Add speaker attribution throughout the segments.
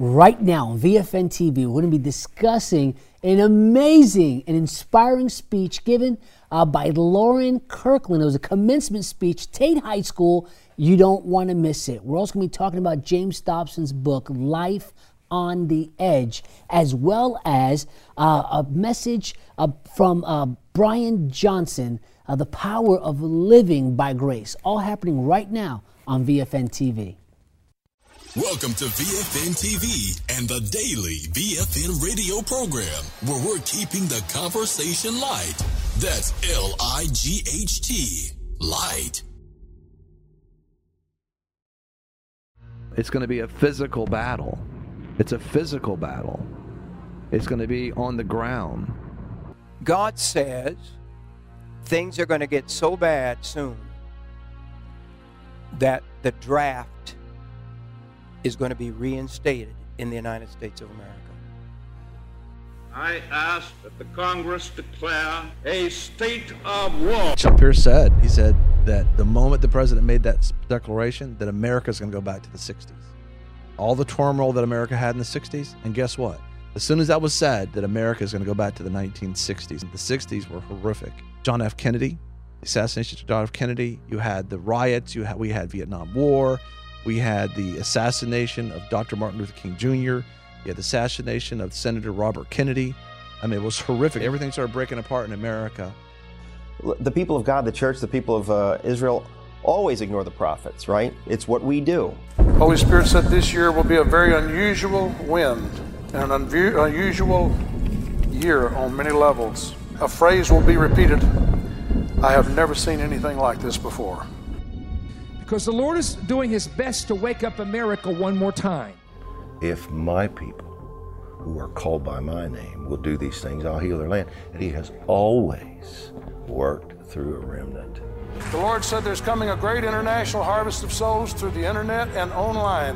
Speaker 1: Right now on VFN TV, we're going to be discussing an amazing and inspiring speech given by Lauren Kirkland. It was a commencement speech, Tate High School. You don't want to miss it. We're also going to be talking about James Dobson's book, Life on the Edge, as well as a message from Brian Johnson, The Power of Living by Grace, all happening right now on VFN TV.
Speaker 2: Welcome to VFN TV and the daily VFN radio program, where we're keeping the conversation light. That's L-I-G-H-T, light.
Speaker 3: It's going to be a physical battle. It's a physical battle. It's going to be on the ground.
Speaker 4: God says things are going to get so bad soon that the draft is going to be reinstated in the United States of America.
Speaker 5: I ask that the Congress declare a state of war.
Speaker 3: Chuck Pierce said that the moment the president made that declaration, that America's going to go back to the 60s. All the turmoil that America had in the 60s, and guess what? As soon as that was said, that America is going to go back to the 1960s. The 60s were horrific. John F. Kennedy, the assassination of John F. Kennedy, you had the riots, we had Vietnam War, we had the assassination of Dr. Martin Luther King Jr., you had the assassination of Senator Robert Kennedy. I mean, it was horrific. Everything started breaking apart in America.
Speaker 6: The people of God, the church, the people of Israel always ignore the prophets, right? It's what we do.
Speaker 7: Holy Spirit said this year will be a very unusual wind and an unusual year on many levels. A phrase will be repeated. I have never seen anything like this before.
Speaker 8: Because the Lord is doing his best to wake up America one more time.
Speaker 9: If my people who are called by my name will do these things, I'll heal their land. And he has always worked through a remnant.
Speaker 7: The Lord said there's coming a great international harvest of souls through the internet and online.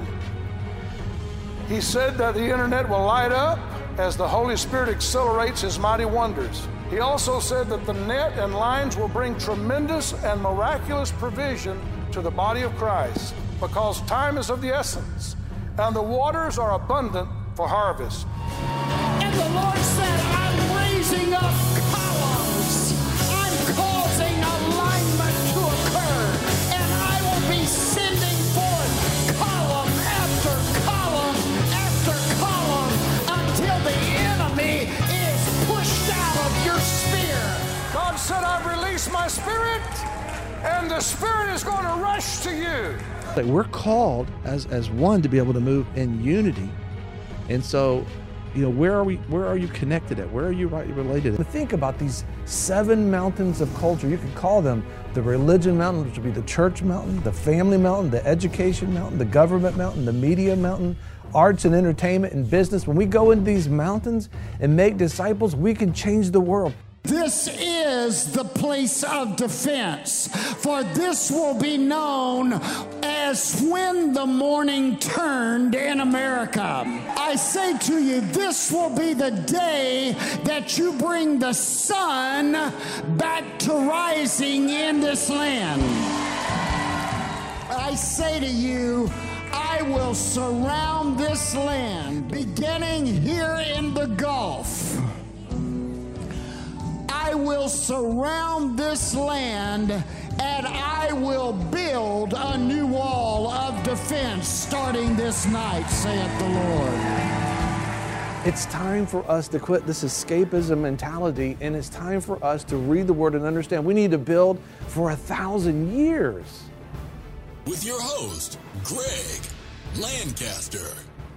Speaker 7: He said that the internet will light up as the Holy Spirit accelerates his mighty wonders. He also said that the net and lines will bring tremendous and miraculous provision to the body of Christ, because time is of the essence and the waters are abundant for harvest.
Speaker 10: And the Lord said, I'm raising up columns. I'm causing alignment to occur, and I will be sending forth column after column after column until the enemy is pushed out of your sphere.
Speaker 7: God said, I've released my spirit, and the Spirit is going to rush to you.
Speaker 3: We're called as one to be able to move in unity. And so, where are you connected at? Where are you related?
Speaker 11: Think about these 7 mountains of culture. You could call them the religion mountain, which would be the church mountain, the family mountain, the education mountain, the government mountain, the media mountain, arts and entertainment and business. When we go into these mountains and make disciples, we can change the world.
Speaker 10: This is the place of defense, for this will be known as when the morning turned in America. I say to you, this will be the day that you bring the sun back to rising in this land. I say to you, I will surround this land, beginning here in the Gulf. I will surround this land, and I will build a new wall of defense starting this night, saith the Lord.
Speaker 11: It's time for us to quit this escapism mentality, and it's time for us to read the Word and understand we need to build for 1,000 years.
Speaker 2: With your host, Greg Lancaster.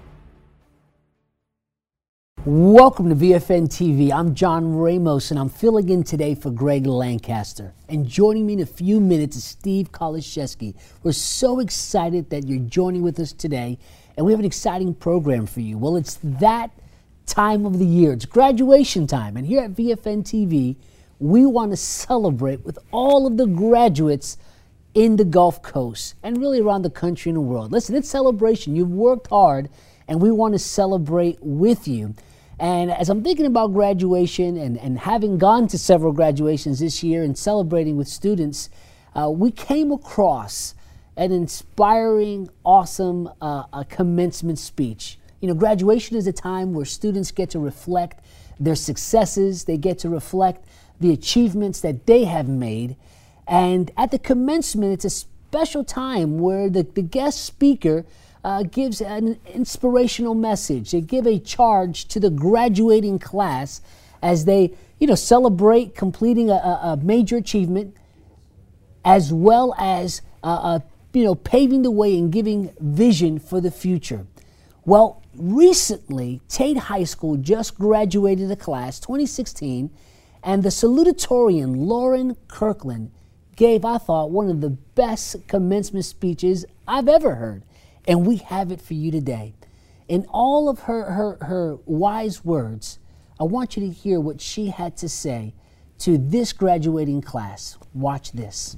Speaker 1: Welcome to VFN TV. I'm John Ramos, and I'm filling in today for Greg Lancaster. And joining me in a few minutes is Steve Koloszewski. We're so excited that you're joining with us today, and we have an exciting program for you. Well, it's that time of the year. It's graduation time, and here at VFN TV, we want to celebrate with all of the graduates in the Gulf Coast and really around the country and the world. Listen, it's celebration. You've worked hard, and we want to celebrate with you. And as I'm thinking about graduation and having gone to several graduations this year and celebrating with students, we came across an inspiring, awesome commencement speech Graduation is a time where students get to reflect their successes. They get to reflect the achievements that they have made. And at the commencement, it's a special time where the guest speaker gives an inspirational message. They give a charge to the graduating class as they, celebrate completing a major achievement, as well as, paving the way and giving vision for the future. Well, recently, Tate High School just graduated a class, 2016, and the salutatorian, Lauren Kirkland, gave, I thought, one of the best commencement speeches I've ever heard. And we have it for you today. In all of her wise words, I want you to hear what she had to say to this graduating class. Watch this.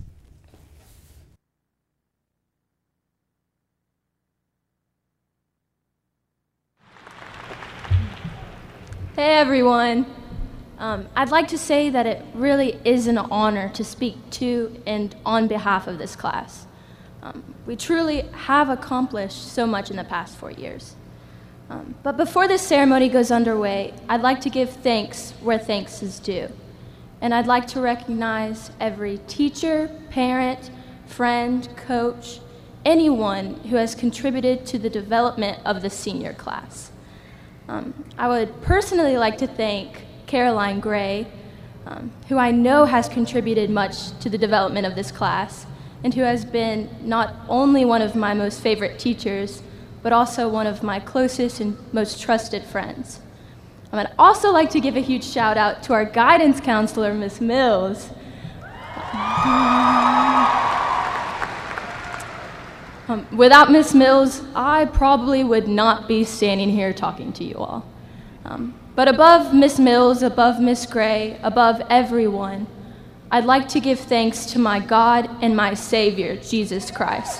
Speaker 12: Hey everyone. I'd like to say that it really is an honor to speak to and on behalf of this class. We truly have accomplished so much in the past 4 years. But before this ceremony goes underway, I'd like to give thanks where thanks is due. And I'd like to recognize every teacher, parent, friend, coach, anyone who has contributed to the development of the senior class. I would personally like to thank Caroline Gray, who I know has contributed much to the development of this class, and who has been not only one of my most favorite teachers, but also one of my closest and most trusted friends. I'd also like to give a huge shout out to our guidance counselor, Miss Mills. Without Miss Mills, I probably would not be standing here talking to you all. But above Miss Mills, above Miss Gray, above everyone, I'd like to give thanks to my God and my Savior, Jesus Christ.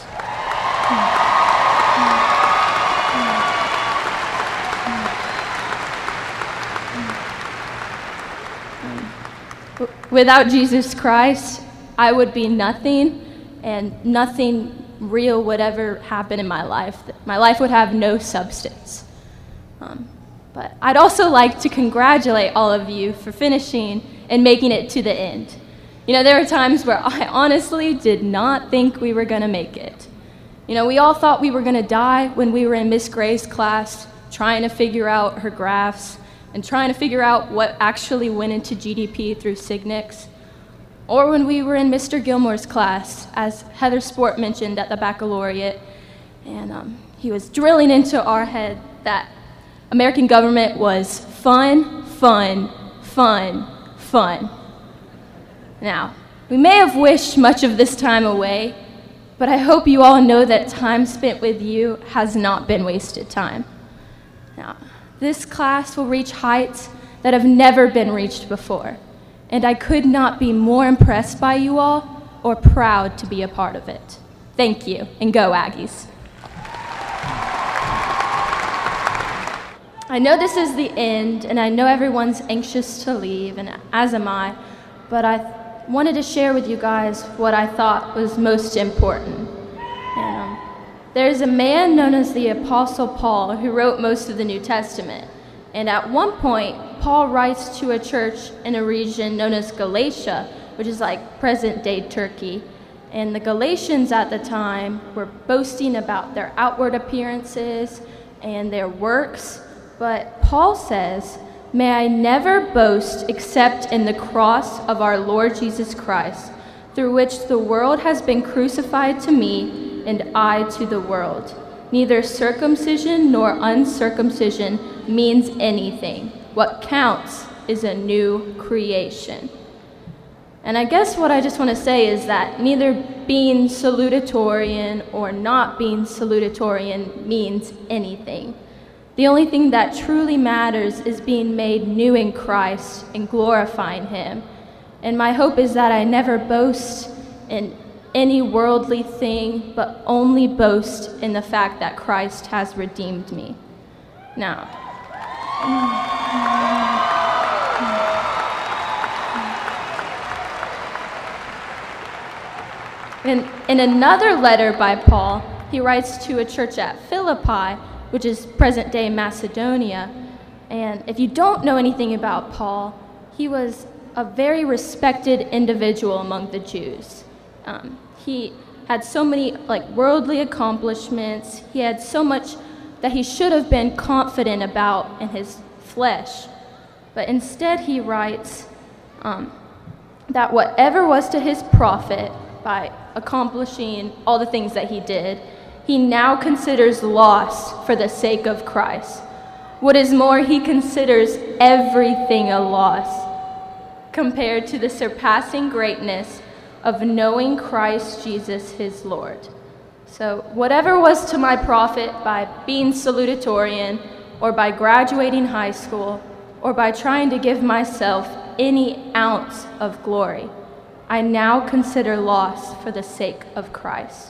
Speaker 12: Without Jesus Christ, I would be nothing, and nothing real would ever happen in my life. My life would have no substance. But I'd also like to congratulate all of you for finishing and making it to the end. There were times where I honestly did not think we were going to make it. We all thought we were going to die when we were in Miss Gray's class, trying to figure out her graphs and trying to figure out what actually went into GDP through SIGNIX. Or when we were in Mr. Gilmore's class, as Heather Sport mentioned at the baccalaureate, and he was drilling into our head that American government was fun, fun, fun, fun. Now, we may have wished much of this time away, but I hope you all know that time spent with you has not been wasted time. Now, this class will reach heights that have never been reached before, and I could not be more impressed by you all or proud to be a part of it. Thank you, and go Aggies. I know this is the end, and I know everyone's anxious to leave, and as am I, but I wanted to share with you guys what I thought was most important. And, there's a man known as the Apostle Paul who wrote most of the New Testament, and at one point, Paul writes to a church in a region known as Galatia, which is like present-day Turkey, and the Galatians at the time were boasting about their outward appearances and their works. But Paul says, "May I never boast except in the cross of our Lord Jesus Christ, through which the world has been crucified to me and I to the world. Neither circumcision nor uncircumcision means anything. What counts is a new creation." And I guess what I just want to say is that neither being salutatorian or not being salutatorian means anything. The only thing that truly matters is being made new in Christ and glorifying Him. And my hope is that I never boast in any worldly thing, but only boast in the fact that Christ has redeemed me. Now, in another letter by Paul, he writes to a church at Philippi, which is present-day Macedonia. And if you don't know anything about Paul, he was a very respected individual among the Jews. He had so many worldly accomplishments. He had so much that he should have been confident about in his flesh. But instead he writes that whatever was to his profit by accomplishing all the things that he did, he now considers loss for the sake of Christ. What is more, he considers everything a loss compared to the surpassing greatness of knowing Christ Jesus his Lord. So whatever was to my profit by being salutatorian, or by graduating high school, or by trying to give myself any ounce of glory, I now consider loss for the sake of Christ.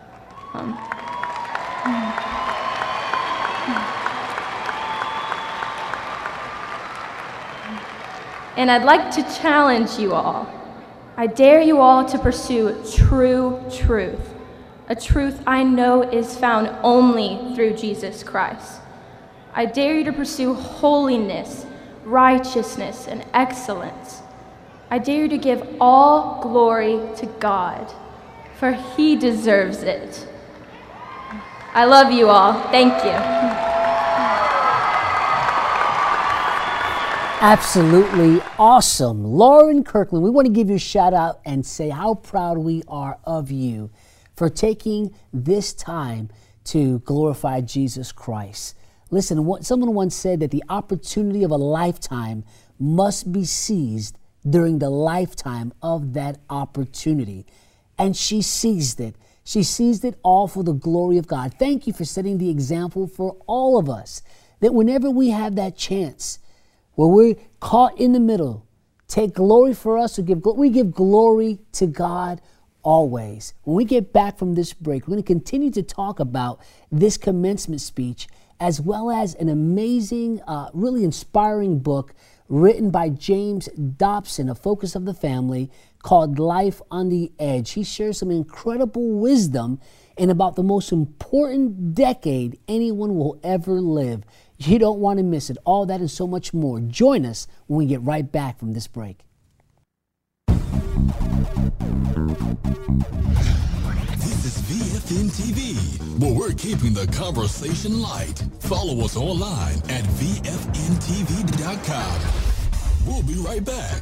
Speaker 12: And I'd like to challenge you all. I dare you all to pursue true truth, a truth I know is found only through Jesus Christ. I dare you to pursue holiness, righteousness, and excellence. I dare you to give all glory to God, for he deserves it. I love you all. Thank you.
Speaker 1: Absolutely awesome. Lauren Kirkland, we want to give you a shout out and say how proud we are of you for taking this time to glorify Jesus Christ. Listen, someone once said that the opportunity of a lifetime must be seized during the lifetime of that opportunity. And she seized it. She seized it all for the glory of God. Thank you for setting the example for all of us, that whenever we have that chance, where we're caught in the middle, take glory for us, we give glory to God always. When we get back from this break, we're going to continue to talk about this commencement speech, as well as an amazing, really inspiring book written by James Dobson, a focus of the family, called Life on the Edge. He shares some incredible wisdom in about the most important decade anyone will ever live. You don't want to miss it. All that and so much more. Join us when we get right back from this break.
Speaker 2: This is VFN TV, where we're keeping the conversation light. Follow us online at VFNTV.com. We'll be right back.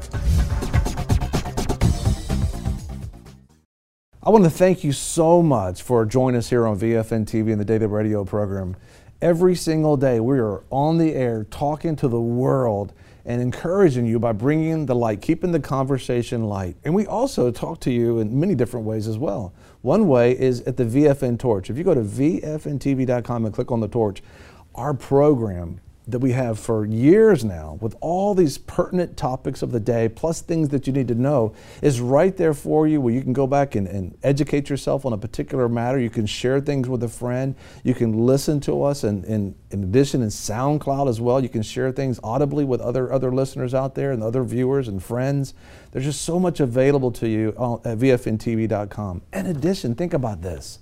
Speaker 11: I want to thank you so much for joining us here on VFN TV and the Daily Radio program. Every single day we are on the air talking to the world and encouraging you by bringing the light, keeping the conversation light. And we also talk to you in many different ways as well. One way is at the VFN Torch. If you go to VFNTV.com and click on the torch, our program that we have for years now with all these pertinent topics of the day, plus things that you need to know, is right there for you, where you can go back and educate yourself on a particular matter. You can share things with a friend. You can listen to us, and in addition in SoundCloud as well. You can share things audibly with other listeners out there and other viewers and friends. There's just so much available to you at VFNTV.com. In addition, think about this.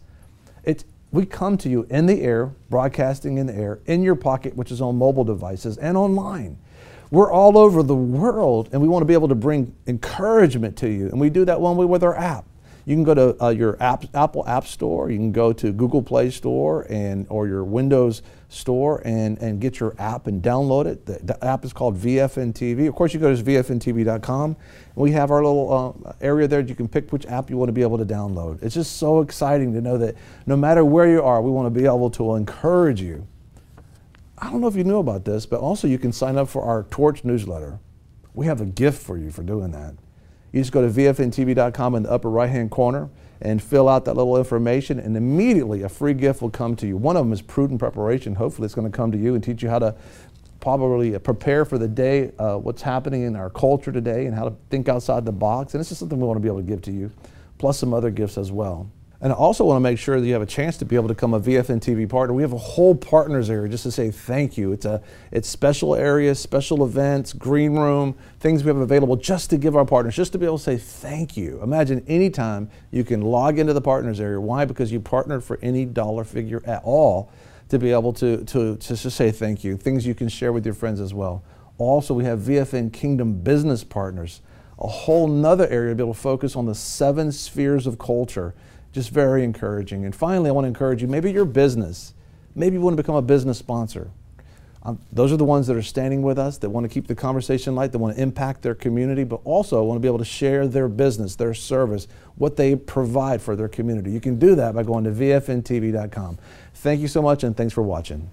Speaker 11: We come to you in the air, broadcasting in the air, in your pocket, which is on mobile devices, and online. We're all over the world, and we want to be able to bring encouragement to you. And we do that one way with our app. You can go to your Apple App Store. You can go to Google Play Store or your Windows Store and get your app and download it. The app is called VFN TV. Of course, you go to VFNTV.com. We have our little area there. You can pick which app you want to be able to download. It's just so exciting to know that no matter where you are, we want to be able to encourage you. I don't know if you knew about this, but also you can sign up for our Torch newsletter. We have a gift for you for doing that. You just go to VFNTV.com in the upper right-hand corner and fill out that little information, and immediately a free gift will come to you. One of them is Prudent Preparation. Hopefully it's going to come to you and teach you how to probably prepare for the day, what's happening in our culture today, and how to think outside the box. And this is something we want to be able to give to you, plus some other gifts as well. And I also want to make sure that you have a chance to be able to become a VFN TV partner. We have a whole partners area just to say thank you. It's special areas, special events, green room, things we have available just to give our partners, just to be able to say thank you. Imagine anytime you can log into the partners area. Why? Because you partnered for any dollar figure at all to be able to just say thank you, things you can share with your friends as well. Also, we have VFN Kingdom Business Partners, a whole nother area to be able to focus on the 7 spheres of culture. Just very encouraging. And finally, I want to encourage you, maybe your business, maybe you want to become a business sponsor. Those are the ones that are standing with us, that want to keep the conversation light, that want to impact their community, but also want to be able to share their business, their service, what they provide for their community. You can do that by going to vfntv.com. Thank you so much, and thanks for watching.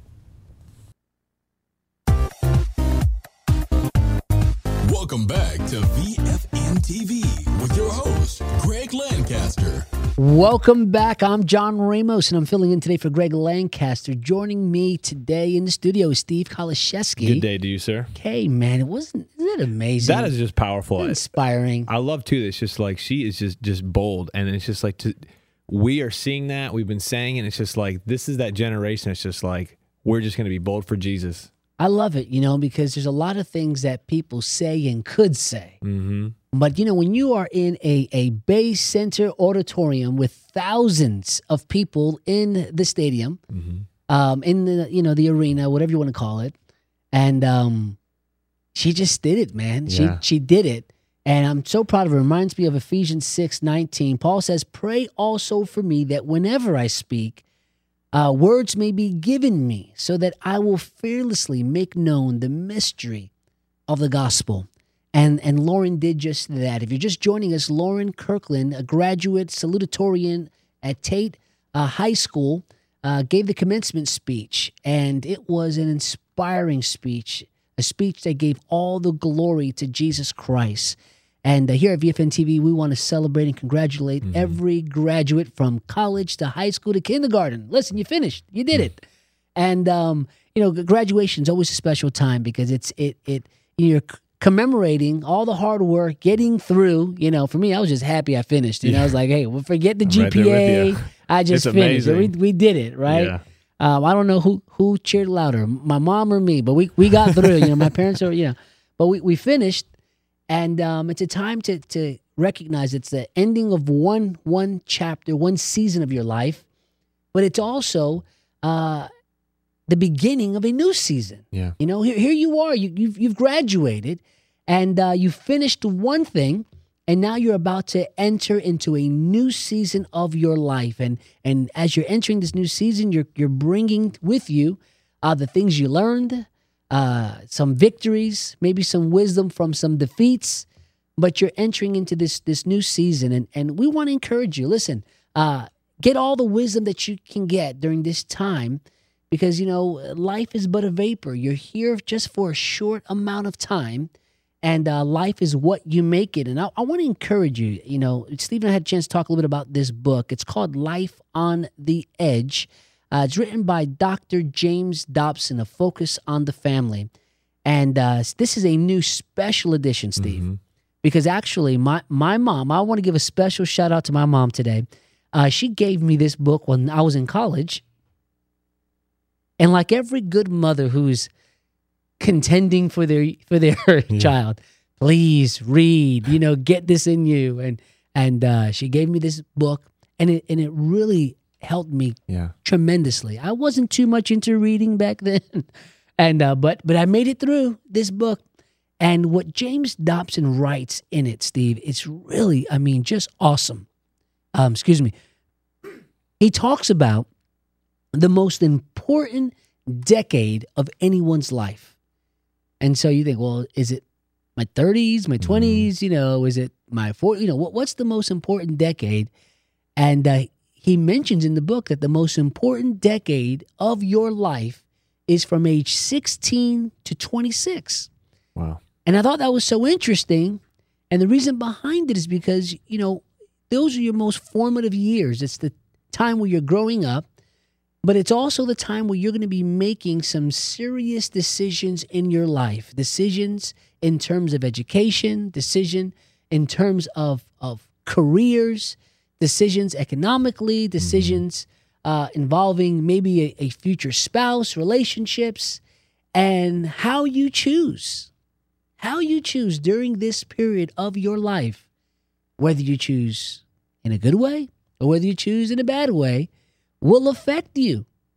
Speaker 2: Welcome back to VFN TV with your host, Greg Lancaster.
Speaker 1: Welcome back. I'm John Ramos, and I'm filling in today for Greg Lancaster. Joining me today in the studio is Steve Kaliszewski.
Speaker 13: Good day to you, sir.
Speaker 1: Hey, man, isn't that amazing?
Speaker 13: That is just powerful.
Speaker 1: Inspiring.
Speaker 13: I love, too, that it's just like she is just bold, and it's just like we are seeing that. We've been saying it. It's just like this is that generation. It's just like we're just going to be bold for Jesus.
Speaker 1: I love it, because there's a lot of things that people say and could say.
Speaker 13: Mm-hmm.
Speaker 1: But, when you are in a Bay Center auditorium with thousands of people in the stadium, in the, the arena, whatever you want to call it, and she just did it, man.
Speaker 13: Yeah.
Speaker 1: She did it. And I'm so proud of her. It reminds me of Ephesians 6:19. Paul says, "Pray also for me that whenever I speak, words may be given me so that I will fearlessly make known the mystery of the gospel." And Lauren did just that. If you're just joining us, Lauren Kirkland, a graduate salutatorian at Tate High School, gave the commencement speech. And it was an inspiring speech, a speech that gave all the glory to Jesus Christ. And here at VFN TV, we want to celebrate and congratulate every graduate from college to high school to kindergarten. Listen, you finished. You did it. And, graduation is always a special time because you're commemorating all the hard work, getting through. For me, I was just happy I finished. I was like, hey, well, forget the GPA. I just finished. We did it, right?
Speaker 13: Yeah.
Speaker 1: I don't know who cheered louder, my mom or me, but we got through. My parents are, but we finished. And it's a time to recognize it's the ending of one chapter, one season of your life, but it's also the beginning of a new season.
Speaker 13: Yeah.
Speaker 1: Here you are, you've graduated, and you finished one thing, and now you're about to enter into a new season of your life. And as you're entering this new season, you're bringing with you the things you learned, some victories, maybe some wisdom from some defeats, but you're entering into this new season. And we want to encourage you. Listen, get all the wisdom that you can get during this time because, life is but a vapor. You're here just for a short amount of time, and life is what you make it. And I want to encourage you. Steve and I had a chance to talk a little bit about this book. It's called Life on the Edge. It's written by Dr. James Dobson, A Focus on the Family. And this is a new special edition, Steve, because actually my mom, I want to give a special shout out to my mom today. She gave me this book when I was in college. And like every good mother who's contending for their child, please read, get this in you. And she gave me this book, and it really helped me tremendously. I wasn't too much into reading back then, and but I made it through this book. And what James Dobson writes in it, Steve, it's really, just awesome. He talks about the most important decade of anyone's life. And so you think, well, is it my 30s, my 20s? Is it my 40s? What's the most important decade? And he mentions in the book that the most important decade of your life is from age 16 to 26.
Speaker 13: Wow.
Speaker 1: And I thought that was so interesting. And the reason behind it is because, those are your most formative years. It's the time where you're growing up, but it's also the time where you're going to be making some serious decisions in your life. Decisions in terms of education, decision in terms of careers, decisions economically, decisions involving maybe a future spouse, relationships, and how you choose during this period of your life, whether you choose in a good way or whether you choose in a bad way, will affect you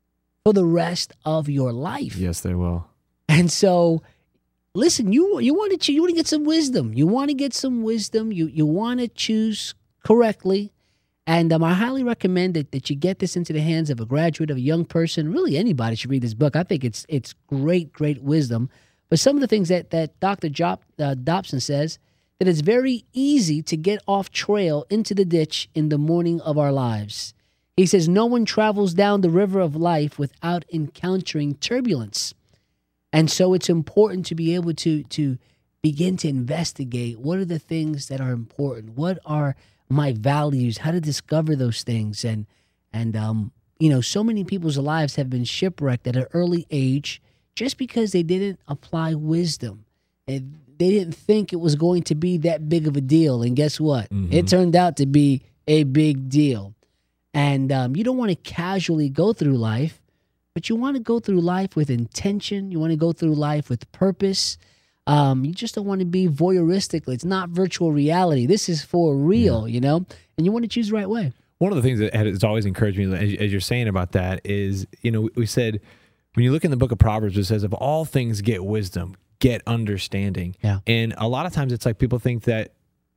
Speaker 1: for the rest of your life.
Speaker 13: Yes, they will.
Speaker 1: And so, listen, you want to get some wisdom. You want to get some wisdom. You want to choose correctly. And I highly recommend that you get this into the hands of a graduate, of a young person. Really, anybody should read this book. I think it's great wisdom. But some of the things that Dr. Dobson says, that it's very easy to get off trail into the ditch in the morning of our lives. He says, no one travels down the river of life without encountering turbulence. And so it's important to be able to begin to investigate what are the things that are important, what are my values, how to discover those things. And so many people's lives have been shipwrecked at an early age just because they didn't apply wisdom. And they didn't think it was going to be that big of a deal. And guess what?
Speaker 13: Mm-hmm.
Speaker 1: It turned out to be a big deal. And you don't want to casually go through life, but you want to go through life with intention. You want to go through life with purpose. You just don't want to be voyeuristic. It's not virtual reality. This is for real, and you want to choose the right way.
Speaker 13: One of the things that has always encouraged me, as you're saying about that, is, we said, when you look in the book of Proverbs, it says, of all things get wisdom, get understanding.
Speaker 1: Yeah.
Speaker 13: And a lot of times it's like people think that,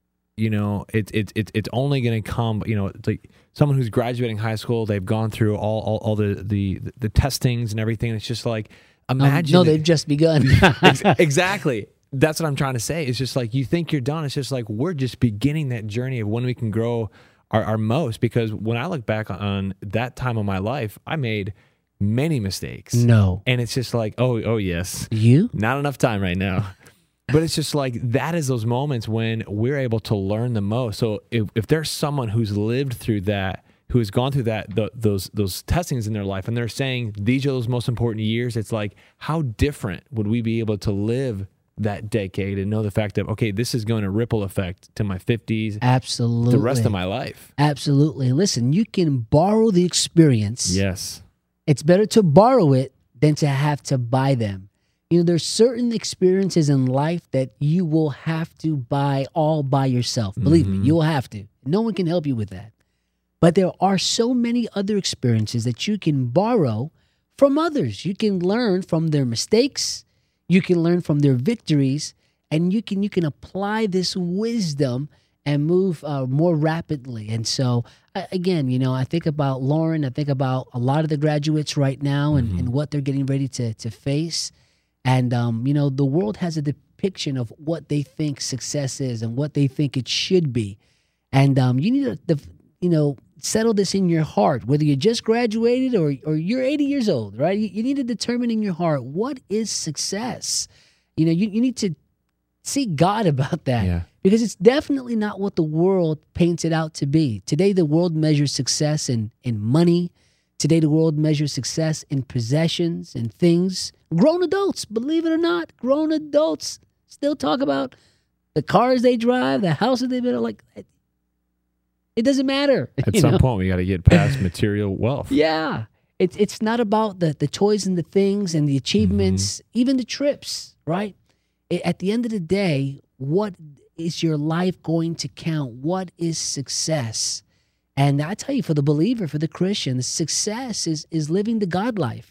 Speaker 13: it's only going to come, it's like someone who's graduating high school, they've gone through all the testings and everything. It's just like, imagine.
Speaker 1: No, they've just begun.
Speaker 13: Exactly. That's what I'm trying to say. It's just like, you think you're done. It's just like, we're just beginning that journey of when we can grow our most. Because when I look back on that time of my life, I made many mistakes.
Speaker 1: No.
Speaker 13: And it's just like, oh yes.
Speaker 1: You?
Speaker 13: Not enough time right now. But it's just like, that is those moments when we're able to learn the most. So if there's someone who's lived through that, who has gone through that, those testings in their life, and they're saying these are those most important years, it's like, how different would we be able to live that decade and know the fact that, okay, this is going to ripple effect to my 50s,
Speaker 1: absolutely,
Speaker 13: the rest of my life.
Speaker 1: Absolutely. Listen, you can borrow the experience.
Speaker 13: Yes.
Speaker 1: It's better to borrow it than to have to buy them. There's certain experiences in life that you will have to buy all by yourself. Believe me, you will have to. No one can help you with that. But there are so many other experiences that you can borrow from others. You can learn from their mistakes. You can learn from their victories. And you can apply this wisdom and move more rapidly. And so, again, I think about Lauren. I think about a lot of the graduates right now and what they're getting ready to face. And, the world has a depiction of what they think success is and what they think it should be. And you need to, settle this in your heart, whether you just graduated or you're 80 years old, right? You need to determine in your heart, what is success? You need to seek God about that, because it's definitely not what the world paints it out to be. Today, the world measures success in money. Today, the world measures success in possessions and things. Grown adults, believe it or not, grown adults still talk about the cars they drive, the houses they build. Like, it doesn't matter.
Speaker 13: At some point, we got to get past material wealth.
Speaker 1: Yeah. It's not about the toys and the things and the achievements, even the trips, right? At the end of the day, what is your life going to count? What is success? And I tell you, for the believer, for the Christian, the success is living the God life,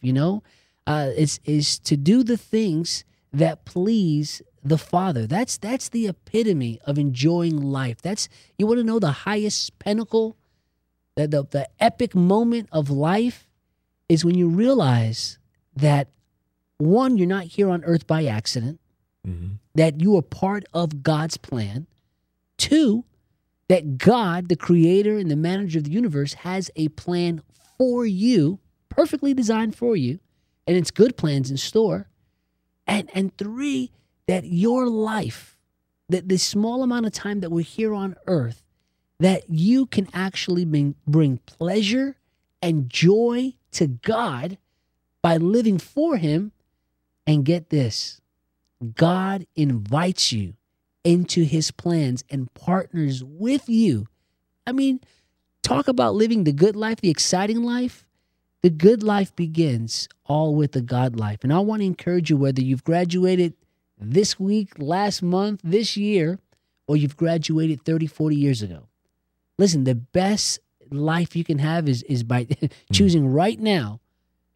Speaker 1: is to do the things that please the Father. That's the epitome of enjoying life. You want to know the highest pinnacle, the epic moment of life is when you realize that, one, you're not here on earth by accident, that you are part of God's plan. Two, that God, the creator and the manager of the universe, has a plan for you, perfectly designed for you, and it's good plans in store. And three, that your life, that the small amount of time that we're here on earth, that you can actually bring pleasure and joy to God by living for Him. And get this, God invites you into His plans and partners with you. I mean, talk about living the good life, the exciting life. The good life begins all with the God life. And I want to encourage you, whether you've graduated this week, last month, this year, or you've graduated 30, 40 years ago. Listen, the best life you can have is by choosing right now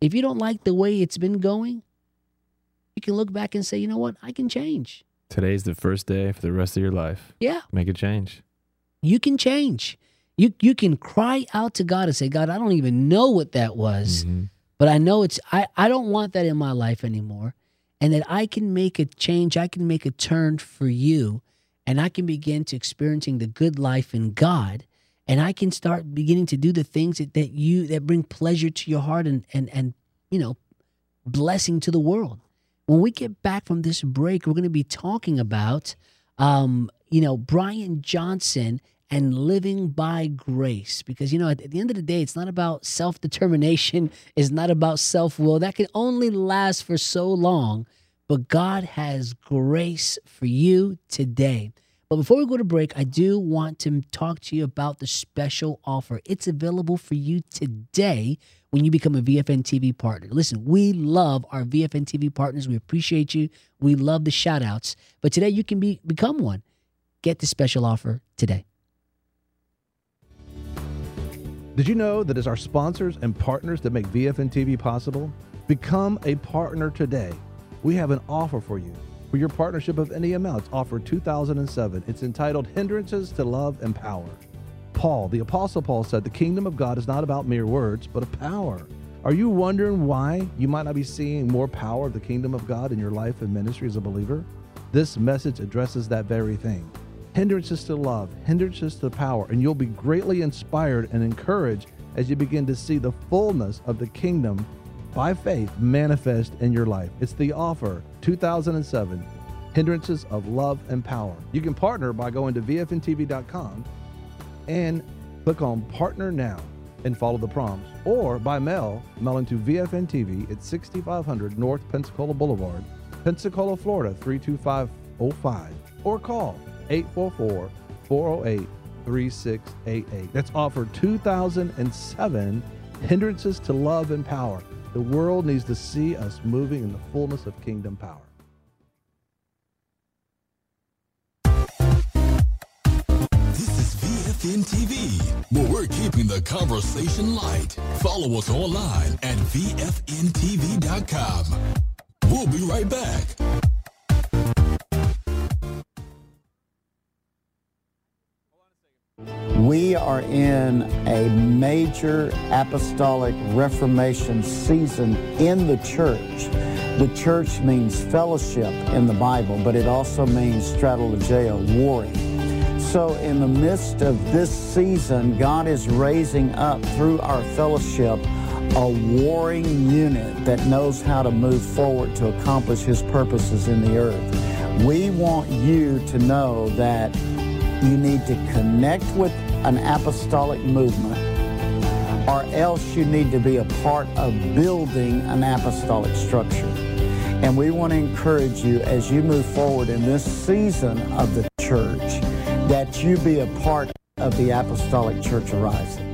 Speaker 1: If you don't like the way it's been going, you can look back and say, you know what? I can change.
Speaker 13: Today's the first day for the rest of your life.
Speaker 1: Yeah.
Speaker 13: Make a change.
Speaker 1: You can change. You can cry out to God and say, God, I don't even know what that was, but I know I don't want that in my life anymore. And that I can make a change. I can make a turn for you. And I can begin to experiencing the good life in God. And I can start beginning to do the things that bring pleasure to your heart and blessing to the world. When we get back from this break, we're going to be talking about, Brian Johnson and living by grace. Because, at the end of the day, it's not about self-determination. It's not about self-will. That can only last for so long. But God has grace for you today. But before we go to break, I do want to talk to you about the special offer. It's available for you today when you become a VFN TV partner. Listen, we love our VFN TV partners. We appreciate you. We love the shout outs. But today you can become one. Get the special offer today.
Speaker 3: Did you know that it's our sponsors and partners that make VFN TV possible? Become a partner today. We have an offer for you. For your partnership of any amount, it's offered 2007. It's entitled Hindrances to Love and Power. Paul, the Apostle Paul, said the kingdom of God is not about mere words, but of power. Are you wondering why you might not be seeing more power of the kingdom of God in your life and ministry as a believer? This message addresses that very thing. Hindrances to love, hindrances to power, and you'll be greatly inspired and encouraged as you begin to see the fullness of the kingdom by faith manifest in your life. It's the offer, 2007, Hindrances of Love and Power. You can partner by going to VFNTV.com and click on Partner Now and follow the prompts, or by mailing to VFN TV at 6500 North Pensacola Boulevard, Pensacola, Florida 32505, or call 844-408-3688. That's offer 2007, Hindrances to Love and Power. The world needs to see us moving in the fullness of kingdom power.
Speaker 2: This is VFN TV, where we're keeping the conversation light. Follow us online at VFNTV.com. We'll be right back.
Speaker 14: We are in a major apostolic reformation season in the church. The church means fellowship in the Bible, but it also means strategeo, warring. So in the midst of this season, God is raising up through our fellowship a warring unit that knows how to move forward to accomplish His purposes in the earth. We want you to know that you need to connect with an apostolic movement, or else you need to be a part of building an apostolic structure. And we want to encourage you as you move forward in this season of the church that you be a part of the apostolic church arising.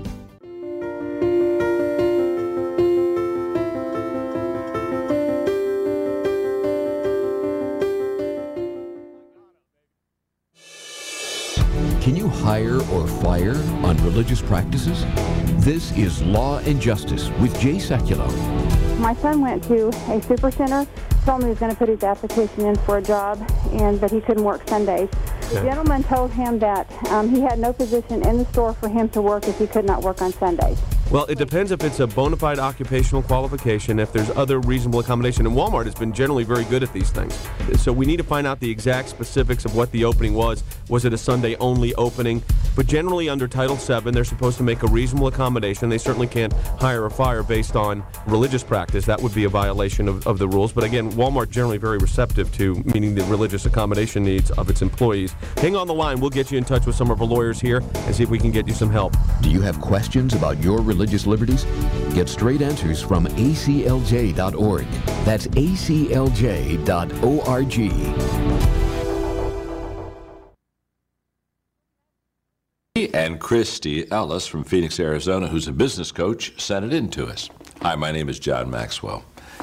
Speaker 15: Can you hire or fire on religious practices? This is Law and Justice with Jay Sekulow.
Speaker 16: My son went to a super center, told me he was going to put his application in for a job, but he couldn't work Sundays. The gentleman told him that he had no position in the store for him to work if he could not work on Sundays.
Speaker 17: Well, it depends if it's a bona fide occupational qualification, if there's other reasonable accommodation. And Walmart has been generally very good at these things. So we need to find out the exact specifics of what the opening was. Was it a Sunday-only opening? But generally under Title VII, they're supposed to make a reasonable accommodation. They certainly can't hire or fire based on religious practice. That would be a violation of the rules. But again, Walmart generally very receptive to meeting the religious accommodation needs of its employees. Hang on the line. We'll get you in touch with some of our lawyers here and see if we can get you some help.
Speaker 15: Do you have questions about your religious liberties? Get straight answers from aclj.org. That's aclj.org.
Speaker 18: And Christy Ellis from Phoenix, Arizona, who's a business coach, sent it in to us. Hi, my name is John Maxwell.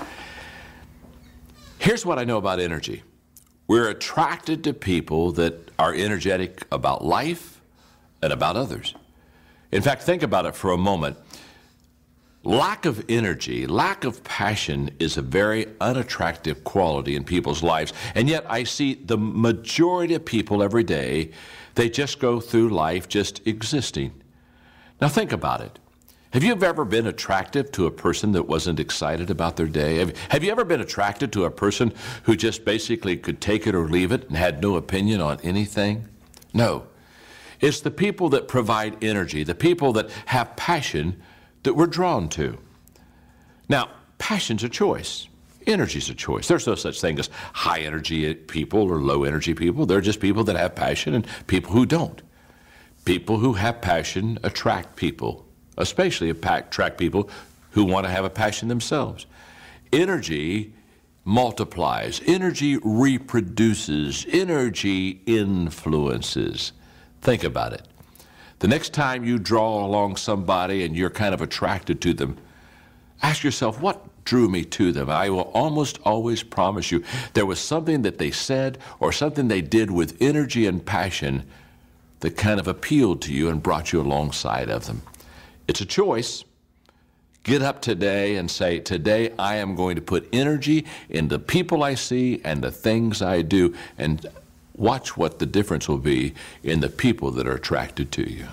Speaker 18: Here's what I know about energy. We're attracted to people that are energetic about life and about others. In fact, think about it for a moment. Lack of energy, lack of passion is a very unattractive quality in people's lives. And yet I see the majority of people every day, they just go through life just existing. Now think about it. Have you ever been attracted to a person that wasn't excited about their day? Have you ever been attracted to a person who just basically could take it or leave it and had no opinion on anything? No. It's the people that provide energy, the people that have passion that we're drawn to. Now, passion's a choice. Energy's a choice. There's no such thing as high energy people or low energy people. They're just people that have passion and people who don't. People who have passion attract people, especially attract people who want to have a passion themselves. Energy multiplies. Energy reproduces. Energy influences. Think about it. The next time you draw along somebody and you're kind of attracted to them, ask yourself, what drew me to them? I will almost always promise you there was something that they said or something they did with energy and passion that kind of appealed to you and brought you alongside of them. It's a choice. Get up today and say, today I am going to put energy in the people I see and the things I do, and watch what the difference will be in the people that are attracted to you.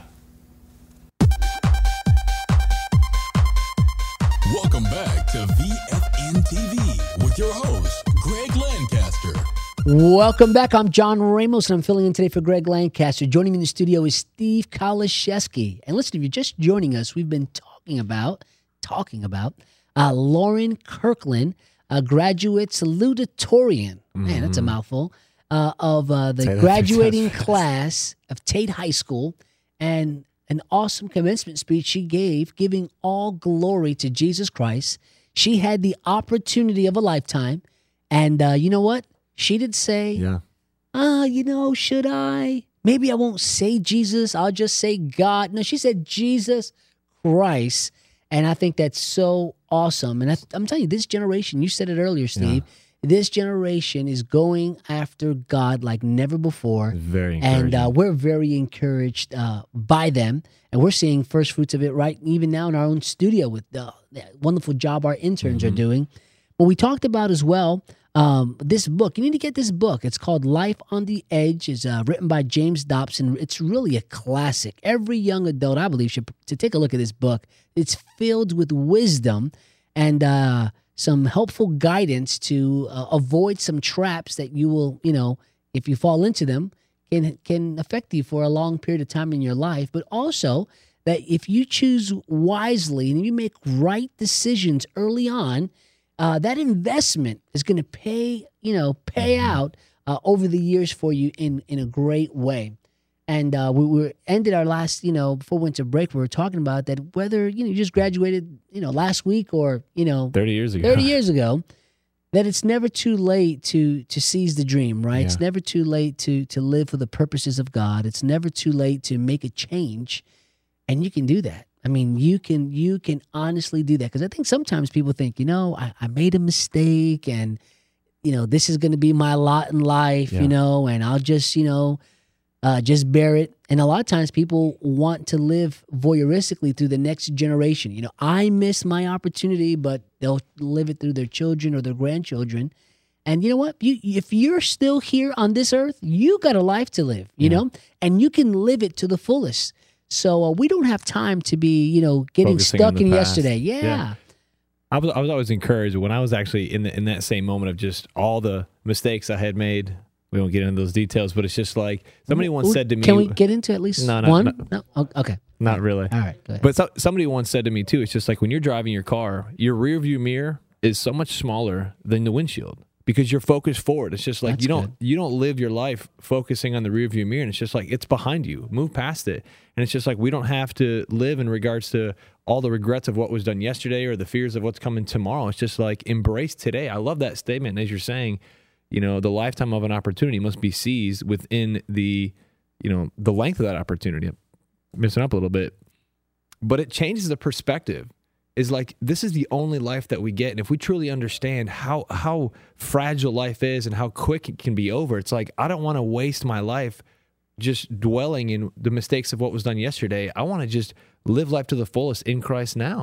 Speaker 2: Welcome back to VFN TV with your host, Greg Lancaster.
Speaker 1: Welcome back. I'm John Ramos, and I'm filling in today for Greg Lancaster. Joining me in the studio is Steve Kaliszewski. And listen, if you're just joining us, we've been talking about Lauren Kirkland, a graduate salutatorian. Man, that's a mouthful. Of the graduating class of Tate High School, and an awesome commencement speech she gave, giving all glory to Jesus Christ. She had the opportunity of a lifetime, and you know what? She did say, should I? Maybe I won't say Jesus, I'll just say God. No, she said Jesus Christ, and I think that's so awesome. And I'm telling you, this generation, you said it earlier, Steve, this generation is going after God like never before.
Speaker 13: Very encouraging.
Speaker 1: And we're very encouraged by them. And we're seeing first fruits of it right even now in our own studio with the wonderful job our interns are doing. But we talked about as well this book. You need to get this book. It's called Life on the Edge. It's written by James Dobson. It's really a classic. Every young adult, I believe, should to take a look at this book. It's filled with wisdom and some helpful guidance to avoid some traps that you will, if you fall into them, can affect you for a long period of time in your life. But also that if you choose wisely and you make right decisions early on, that investment is going to pay out over the years for you in a great way. And we ended our last, before we went to break, we were talking about that whether, you just graduated, last week or,
Speaker 13: 30 years ago.
Speaker 1: 30 years ago, that it's never too late to seize the dream, right? Yeah. It's never too late to live for the purposes of God. It's never too late to make a change, and you can do that. I mean, you can honestly do that, because I think sometimes people think, I made a mistake, and, this is going to be my lot in life, and I'll just bear it. And a lot of times people want to live voyeuristically through the next generation. I missed my opportunity, but they'll live it through their children or their grandchildren. And you know what? If you're still here on this earth, you got a life to live, you know, and you can live it to the fullest. So we don't have time to be, getting
Speaker 13: Focusing
Speaker 1: stuck in
Speaker 13: past.
Speaker 1: yesterday. Yeah.
Speaker 13: I was always encouraged when I was actually in that same moment of just all the mistakes I had made. We won't get into those details, but it's just like somebody once said to me.
Speaker 1: Can we get into at least one? No? Oh, okay.
Speaker 13: Not really.
Speaker 1: All right. Go ahead.
Speaker 13: But somebody once said to me too, it's just like when you're driving your car, your rear view mirror is so much smaller than the windshield because you're focused forward. It's just like you don't live your life focusing on the rear view mirror, and it's just like it's behind you. Move past it. And it's just like we don't have to live in regards to all the regrets of what was done yesterday or the fears of what's coming tomorrow. It's just like embrace today. I love that statement. As you're saying, the lifetime of an opportunity must be seized within the length of that opportunity. I'm messing up a little bit, but it changes the perspective. Is like, this is the only life that we get. And if we truly understand how fragile life is and how quick it can be over, it's like, I don't want to waste my life just dwelling in the mistakes of what was done yesterday. I want to just live life to the fullest in Christ now.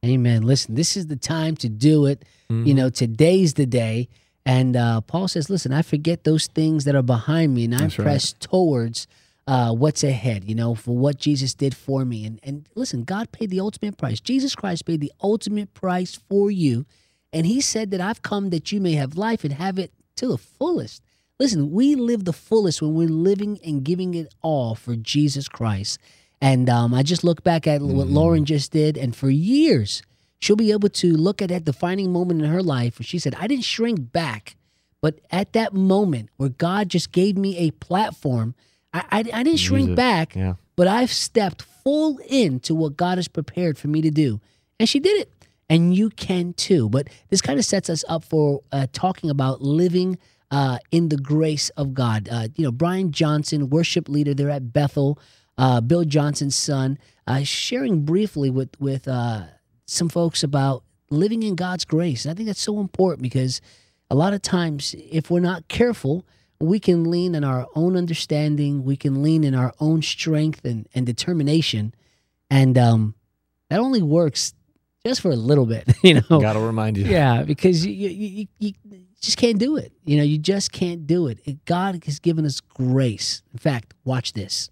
Speaker 1: Amen. Listen, this is the time to do it. You know, today's the day. And Paul says, listen, I forget those things that are behind me, and I press towards what's ahead, you know, for what Jesus did for me. And listen, God paid the ultimate price. Jesus Christ paid the ultimate price for you. And he said that I've come that you may have life and have it to the fullest. Listen, we live the fullest when we're living and giving it all for Jesus Christ. And I just look back at what Lauren just did, and for years, she'll be able to look at that defining moment in her life where she said, I didn't shrink back, but at that moment where God just gave me a platform, I didn't shrink back, but I've stepped full into what God has prepared for me to do. And she did it. And you can too. But this kind of sets us up for talking about living in the grace of God. You know, Brian Johnson, worship leader there at Bethel, Bill Johnson's son, sharing briefly with some folks about living in God's grace. And I think that's so important because a lot of times, if we're not careful, we can lean in our own understanding. We can lean in our own strength and determination. And that only works just for a little bit, you know.
Speaker 13: Got to remind you.
Speaker 1: Yeah, because you just can't do it. You know, you just can't do it. God has given us grace. In fact, watch this.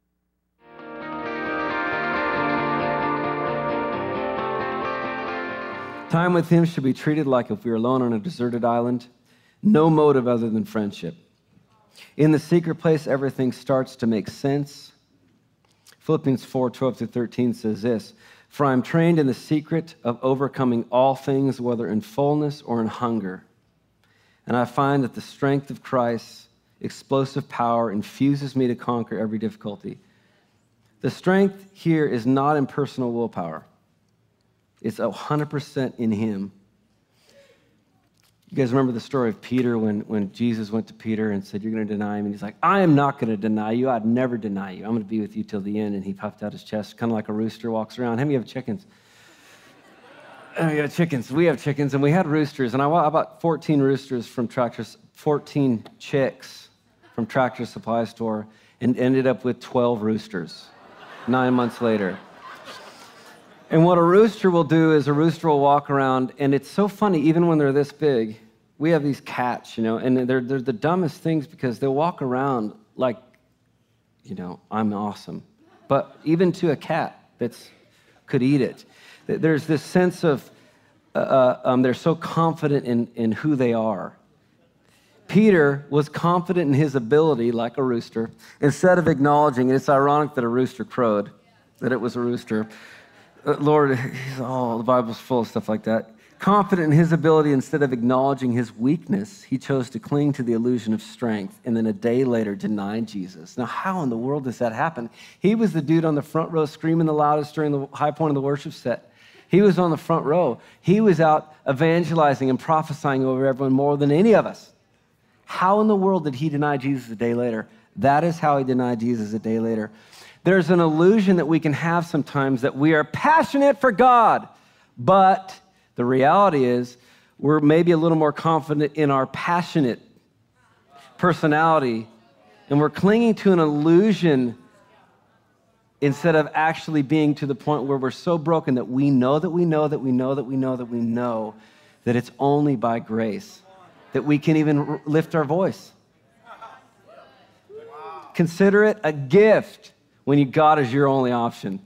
Speaker 19: Time with him should be treated like if we were alone on a deserted island, no motive other than friendship. In the secret place, everything starts to make sense. Philippians 4:12-13 says this, for I am trained in the secret of overcoming all things, whether in fullness or in hunger. And I find that the strength of Christ's explosive power infuses me to conquer every difficulty. The strength here is not in personal willpower. It's 100% in him. You guys remember the story of Peter when Jesus went to Peter and said, you're going to deny him? And he's like, I am not going to deny you. I'd never deny you. I'm going to be with you till the end. And he puffed out his chest, kind of like a rooster walks around. How many of you have chickens? Oh, yeah, chickens. We have chickens, and we had roosters. And I bought 14 roosters from 14 chicks from Tractor Supply Store, and ended up with 12 roosters 9 months later. And what a rooster will do is a rooster will walk around, and it's so funny, even when they're this big, we have these cats, you know, and they're the dumbest things because they'll walk around like, you know, I'm awesome. But even to a cat that's could eat it, there's this sense of they're so confident in who they are. Peter was confident in his ability, like a rooster, instead of acknowledging, and it's ironic that a rooster crowed, that it was a rooster. Lord, the Bible's full of stuff like that. Confident in his ability, instead of acknowledging his weakness, he chose to cling to the illusion of strength, and then a day later denied Jesus. Now, how in the world does that happen? He was the dude on the front row screaming the loudest during the high point of the worship set. He was on the front row. He was out evangelizing and prophesying over everyone more than any of us. How in the world did he deny Jesus a day later? That is how he denied Jesus a day later. There's an illusion that we can have sometimes that we are passionate for God, but the reality is we're maybe a little more confident in our passionate personality, and we're clinging to an illusion instead of actually being to the point where we're so broken that we know that we know that we know that we know that we know that it's only by grace that we can even lift our voice. Consider it a gift when God is your only option.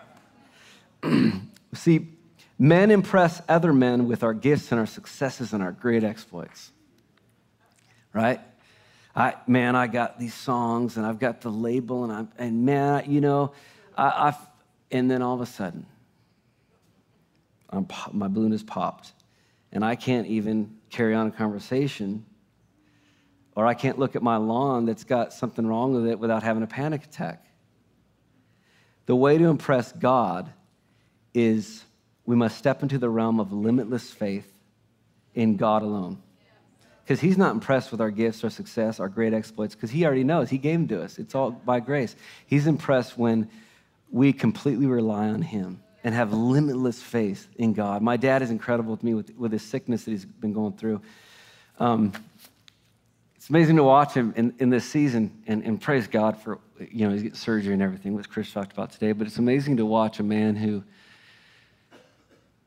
Speaker 19: See, men impress other men with our gifts and our successes and our great exploits, right? I got these songs and I've got the label and then all of a sudden, my balloon is popped and I can't even carry on a conversation, or I can't look at my lawn that's got something wrong with it without having a panic attack. The way to impress God is we must step into the realm of limitless faith in God alone. Because he's not impressed with our gifts, our success, our great exploits, because he already knows. He gave them to us. It's all by grace. He's impressed when we completely rely on him and have limitless faith in God. My dad is incredible with me with his sickness that he's been going through. It's amazing to watch him in this season, and praise God for, he's getting surgery and everything, which Chris talked about today, but it's amazing to watch a man who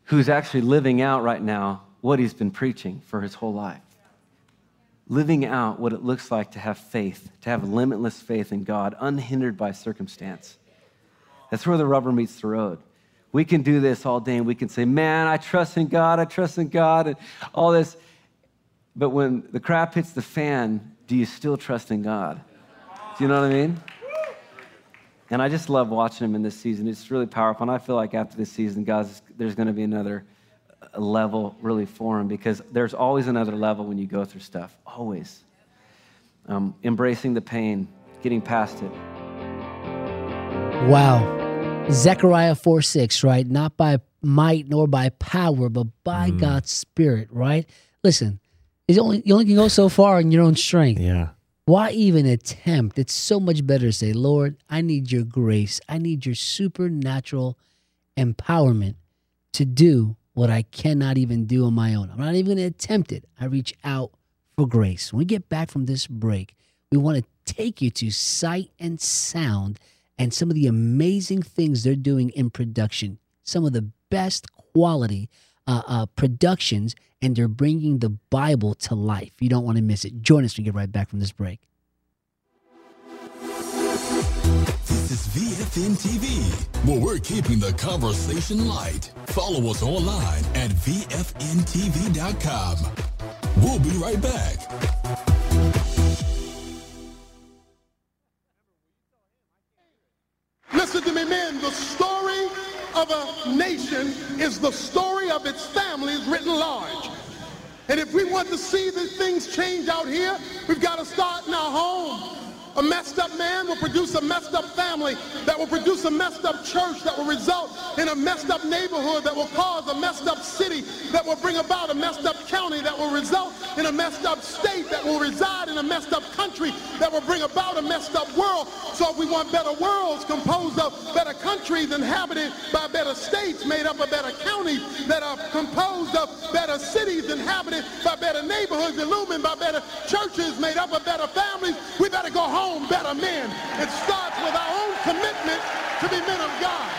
Speaker 19: who's actually living out right now what he's been preaching for his whole life. Living out what it looks like to have faith, to have limitless faith in God, unhindered by circumstance. That's where the rubber meets the road. We can do this all day and we can say, man, I trust in God, and all this. But when the crap hits the fan, do you still trust in God? Do you know what I mean? And I just love watching him in this season. It's really powerful. And I feel like after this season, guys, there's going to be another level really for him, because there's always another level when you go through stuff. Always. Embracing the pain, getting past it.
Speaker 1: Wow. Zechariah 4:6, right? Not by might nor by power, but by God's Spirit, right? Listen, you only can go so far in your own strength.
Speaker 13: Yeah.
Speaker 1: Why even attempt? It's so much better to say, Lord, I need your grace. I need your supernatural empowerment to do what I cannot even do on my own. I'm not even going to attempt it. I reach out for grace. When we get back from this break, we want to take you to Sight and Sound and some of the amazing things they're doing in production, some of the best quality productions, and they're bringing the Bible to life. You don't want to miss it. Join us when we get right back from this break.
Speaker 2: This is VFN TV, where we're keeping the conversation light. Follow us online at VFNTV.com. We'll be right back.
Speaker 20: Listen to me, men. The story of a nation is the story of its families written large. And if we want to see these things change out here, we've got to start in our home. A messed up man will produce a messed up family that will produce a messed up church that will result in a messed up neighborhood that will cause a messed up city that will bring about a messed up county that will result in a messed up state that will reside in a messed up country that will bring about a messed up world. So if we want better worlds composed of better countries inhabited by better states made up of better counties that are composed of better cities inhabited by better neighborhoods illumined by better churches made up of better families, we better go home better men. It starts with our own commitment to be men of God.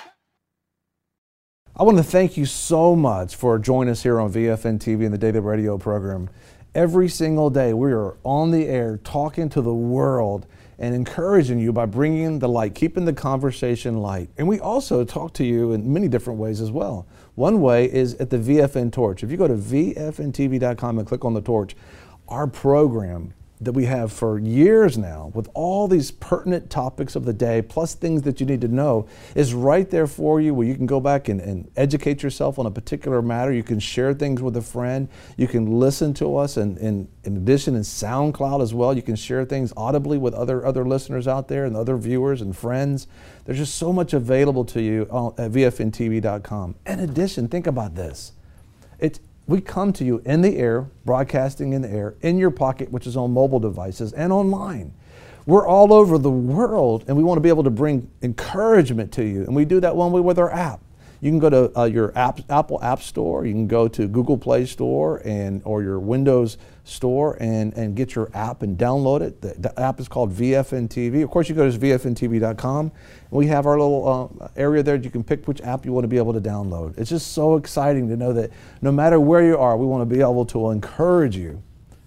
Speaker 11: I want to thank you so much for joining us here on VFN TV and the Daily Radio program. Every single day we are on the air talking to the world and encouraging you by bringing the light, keeping the conversation light. And we also talk to you in many different ways as well. One way is at the VFN Torch. If you go to VFNTV.com and click on the torch, our program that we have for years now with all these pertinent topics of the day, plus things that you need to know, is right there for you, where you can go back and educate yourself on a particular matter. You can share things with a friend. You can listen to us, and in addition in SoundCloud as well. You can share things audibly with other listeners out there and other viewers and friends. There's just so much available to you at VFNTV.com. In addition, think about this. We come to you in the air, broadcasting in the air, in your pocket, which is on mobile devices, and online. We're all over the world, and we want to be able to bring encouragement to you. And we do that one way with our app. You can go to your Apple App Store. You can go to Google Play Store or your Windows Store and get your app and download it. The app is called VFN TV. Of course, you go to VFNTV.com. And we have our little area there. You can pick which app you want to be able to download. It's just so exciting to know that no matter where you are, we want to be able to encourage you.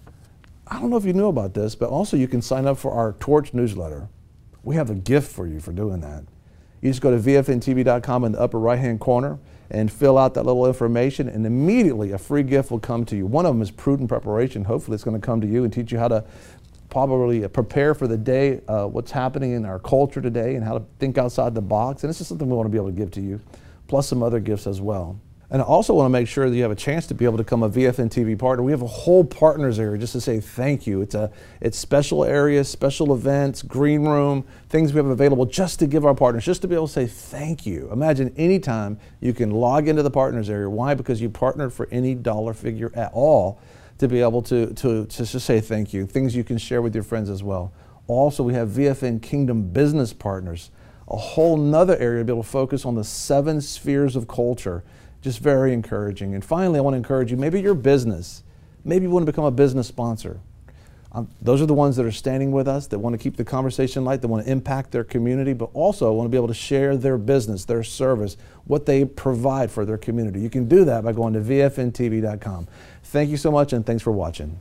Speaker 11: I don't know if you knew about this, but also you can sign up for our Torch newsletter. We have a gift for you for doing that. You just go to VFNTV.com in the upper right-hand corner and fill out that little information, and immediately a free gift will come to you. One of them is Prudent Preparation. Hopefully it's going to come to you and teach you how to probably prepare for the day, what's happening in our culture today, and how to think outside the box. And this is something we want to be able to give to you, plus some other gifts as well. And I also want to make sure that you have a chance to be able to become a VFN TV partner. We have a whole partners area just to say thank you. It's special areas, special events, green room, things we have available just to give our partners, just to be able to say thank you. Imagine anytime you can log into the partners area. Why? Because you partnered for any dollar figure at all to be able to just say thank you. Things you can share with your friends as well. Also, we have VFN Kingdom Business Partners, a whole nother area to be able to focus on the 7 spheres of culture. Just very encouraging. And finally, I want to encourage you, maybe your business, maybe you want to become a business sponsor. Those are the ones that are standing with us, that want to keep the conversation light, that want to impact their community, but also want to be able to share their business, their service, what they provide for their community. You can do that by going to vfntv.com. Thank you so much, and thanks for watching.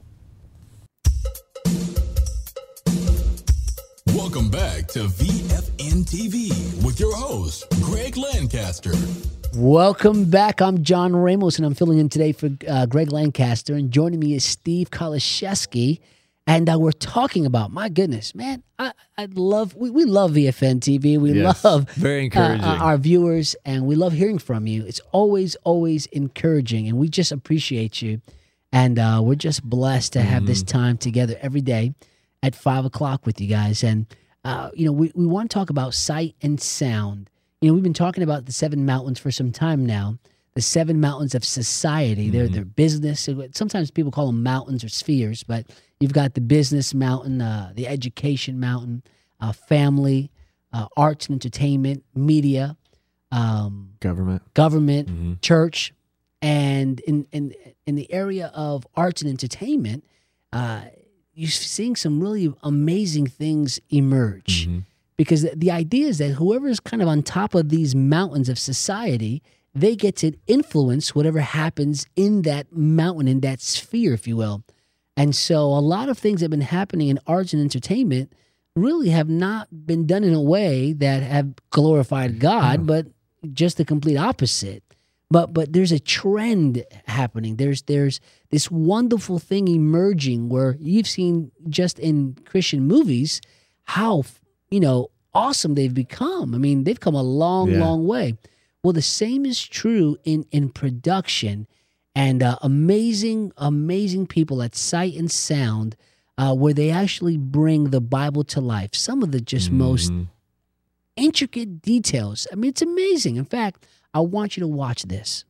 Speaker 2: Welcome back to VFN TV with your host, Greg Lancaster.
Speaker 1: Welcome back. I'm John Ramos, and I'm filling in today for Greg Lancaster. And joining me is Steve Kaliszewski. And we're talking about, my goodness, man, we love VFN TV. We love
Speaker 13: very encouraging.
Speaker 1: Our viewers, and we love hearing from you. It's always, always encouraging, and we just appreciate you. And we're just blessed to have this time together every day at 5 o'clock with you guys. And, we want to talk about sight and sound. We've been talking about the 7 mountains for some time now. The 7 mountains of society. They're their business. Sometimes people call them mountains or spheres, but you've got the business mountain, the education mountain, family, arts and entertainment, media, government, church. And in the area of arts and entertainment, you're seeing some really amazing things emerge. Because the idea is that whoever's kind of on top of these mountains of society, they get to influence whatever happens in that mountain, in that sphere, if you will. And so a lot of things that have been happening in arts and entertainment really have not been done in a way that have glorified God, but just the complete opposite. But there's a trend happening. There's this wonderful thing emerging where you've seen just in Christian movies how awesome they've become. I mean, they've come a long way. Well, the same is true in production, and amazing people at Sight and Sound, where they actually bring the Bible to life. Some of the just most intricate details. I mean, it's amazing. In fact, I want you to watch this.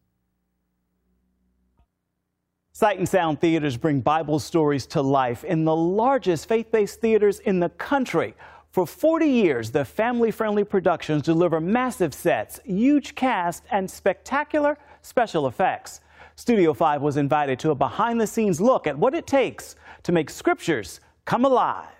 Speaker 21: Sight and Sound Theaters bring Bible stories to life in the largest faith-based theaters in the country. For 40 years, the family-friendly productions deliver massive sets, huge cast, and spectacular special effects. Studio 5 was invited to a behind-the-scenes look at what it takes to make scriptures come alive.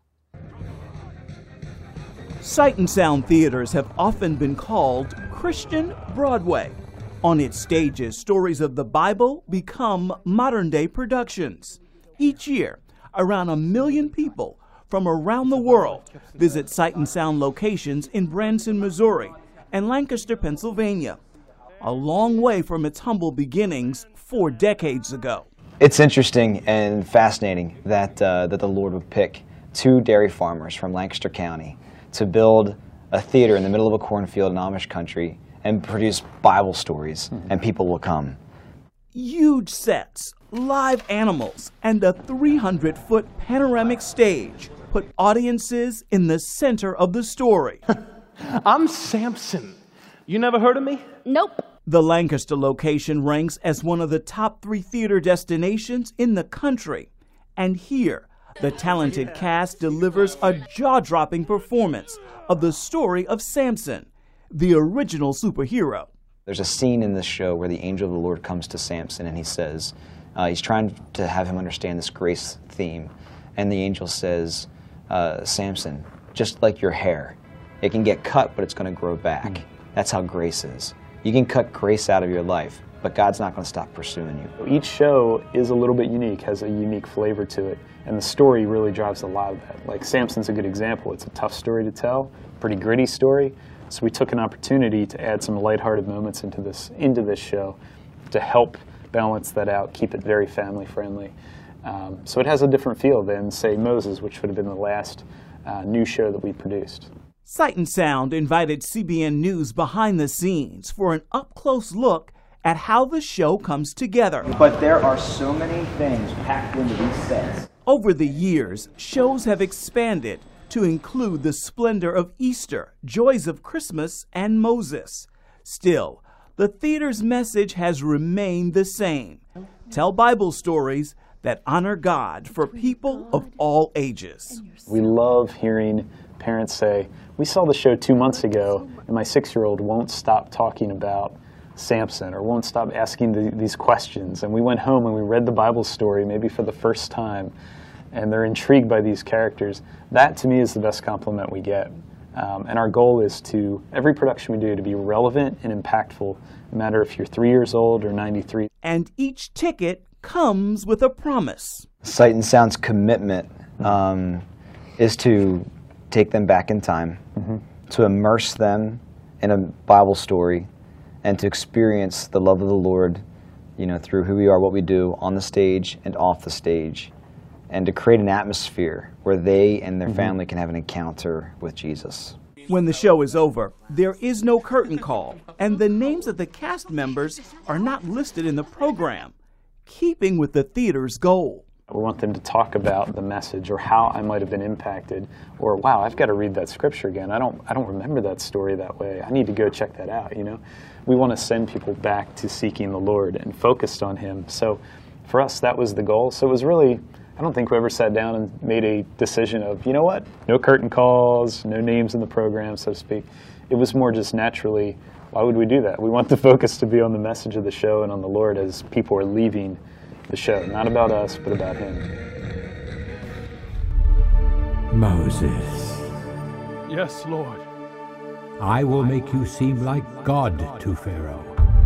Speaker 21: Sight and Sound Theaters have often been called Christian Broadway. On its stages, stories of the Bible become modern-day productions. Each year, around 1 million people from around the world visit Sight and Sound locations in Branson, Missouri, and Lancaster, Pennsylvania, a long way from its humble beginnings 4 decades ago.
Speaker 22: It's interesting and fascinating that the Lord would pick 2 dairy farmers from Lancaster County to build a theater in the middle of a cornfield in Amish country and produce Bible stories, and people will come.
Speaker 21: Huge sets, live animals, and a 300-foot panoramic stage put audiences in the center of the story.
Speaker 23: I'm Samson. You never heard of me?
Speaker 12: Nope.
Speaker 21: The Lancaster location ranks as one of the top 3 theater destinations in the country. And here, the talented cast delivers a jaw-dropping performance of the story of Samson, the original superhero.
Speaker 22: There's a scene in this show where the angel of the Lord comes to Samson and he says, he's trying to have him understand this grace theme. And the angel says, Samson, just like your hair, it can get cut, but it's going to grow back. That's how grace is. You can cut grace out of your life, but God's not going to stop pursuing you.
Speaker 24: Each show is a little bit unique, has a unique flavor to it, and the story really drives a lot of that. Like Samson's a good example. It's a tough story to tell, pretty gritty story. So we took an opportunity to add some lighthearted moments into this show to help balance that out, keep it very family friendly. So it has a different feel than, say, Moses, which would have been the last new show that we produced.
Speaker 21: Sight and Sound invited CBN News behind the scenes for an up-close look at how the show comes together.
Speaker 22: But there are so many things packed into these sets.
Speaker 21: Over the years, shows have expanded to include the splendor of Easter, joys of Christmas, and Moses. Still, the theater's message has remained the same. Tell Bible stories that honor God for people of all ages.
Speaker 24: We love hearing parents say, we saw the show 2 months ago, and my 6-year-old won't stop talking about Samson or won't stop asking these questions. And we went home and we read the Bible story maybe for the first time. and they're intrigued by these characters. That, to me, is the best compliment we get. And our goal is to, every production we do, to be relevant and impactful, no matter if you're 3 years old or 93.
Speaker 21: And each ticket comes with a promise.
Speaker 22: Sight and Sound's commitment is to take them back in time, to immerse them in a Bible story, and to experience the love of the Lord, through who we are, what we do, on the stage and off the stage, and to create an atmosphere where they and their family can have an encounter with Jesus.
Speaker 21: When the show is over, there is no curtain call, and the names of the cast members are not listed in the program, keeping with the theater's goal.
Speaker 24: We want them to talk about the message or how I might have been impacted, or wow, I've got to read that scripture again. I don't remember that story that way. I need to go check that out, We want to send people back to seeking the Lord and focused on Him. So for us, that was the goal. So it was really, I don't think we ever sat down and made a decision of, no curtain calls, no names in the program, so to speak. It was more just naturally, why would we do that? We want the focus to be on the message of the show and on the Lord as people are leaving the show. Not about us, but about Him.
Speaker 4: Moses.
Speaker 5: Yes, Lord.
Speaker 4: I will make you seem like God to Pharaoh.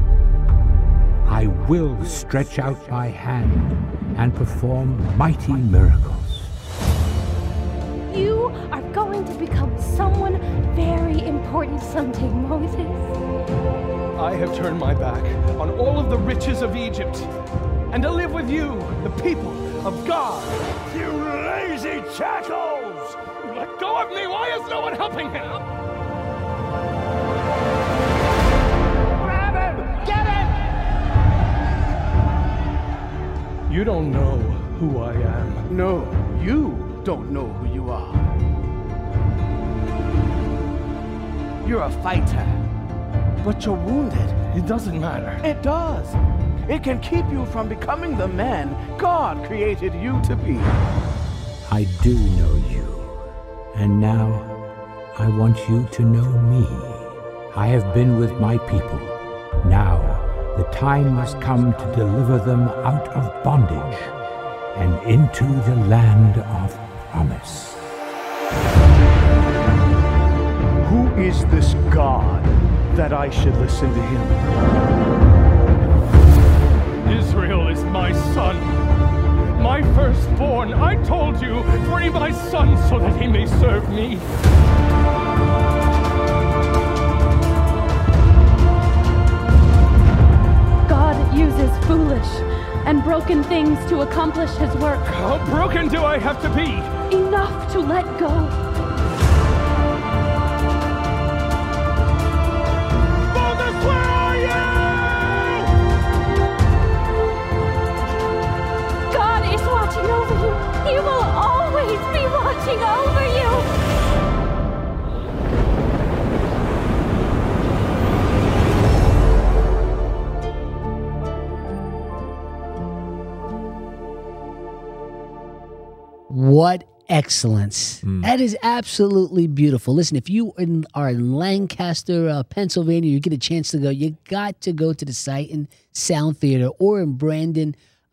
Speaker 4: I will stretch out my hand and perform mighty miracles.
Speaker 6: You are going to become someone very important someday, Moses.
Speaker 5: I have turned my back on all of the riches of Egypt and to live with you, the people of God. You lazy jackals! Let go of me! Why is no one helping him? Grab him! Get him! You don't know who I am.
Speaker 8: No, you don't know who you are. You're a fighter, but you're wounded.
Speaker 5: It doesn't matter.
Speaker 8: It does. It can keep you from becoming the man God created you to be.
Speaker 4: I do know you, and now I want you to know me. I have been with my people. Now the time must come to deliver them out of bondage and into the land of promise.
Speaker 5: Who is this God that I should listen to him? Israel is my son, my firstborn. I told you, free my son so that he may serve me.
Speaker 12: God uses foolish and broken things to accomplish His work.
Speaker 5: How broken do I have to be?
Speaker 12: Enough to let go. He will always be watching over you.
Speaker 1: What excellence. That is absolutely beautiful. Listen, if you are in Lancaster, Pennsylvania, you get a chance to go, you got to go to the Sight and Sound Theater, or in Branson,